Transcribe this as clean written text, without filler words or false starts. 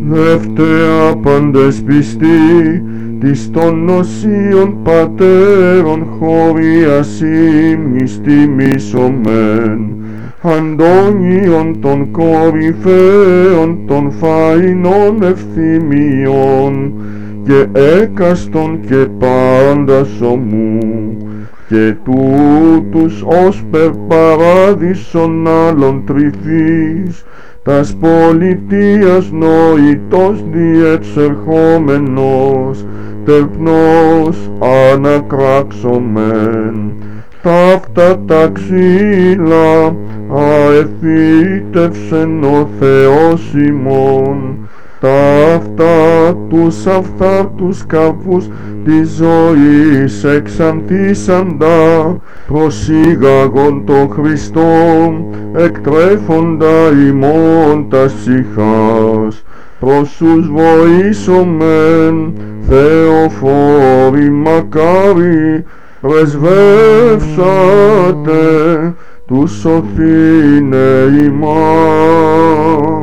Ευταία πάντες πιστοί, της των οσίων πατέρων χωρίας ύμνης τιμήσομεν, Αντώνιον των κορυφαίων των φαϊνών ευθυμιών, και έκαστον και πάντας ομού, και τούτους ως περ παράδεισον άλλων τρυφής, τας πολιτείας νοητός διεξερχόμενος, τεπνός ανακράξομεν. Ταύτα τα ξύλα αεφύτευσεν ο Θεός ημών, ταύτα τους αυθάρτους καρπούς της ζωής εξαντήσαντα, προσήγαγον τον Χριστόν, εκτρέφοντα ημών τας ψυχάς. Προσούς βοήσομεν, Θεοφόροι μακάρι, πρεσβεύσατε τους σωθήνε ημάς.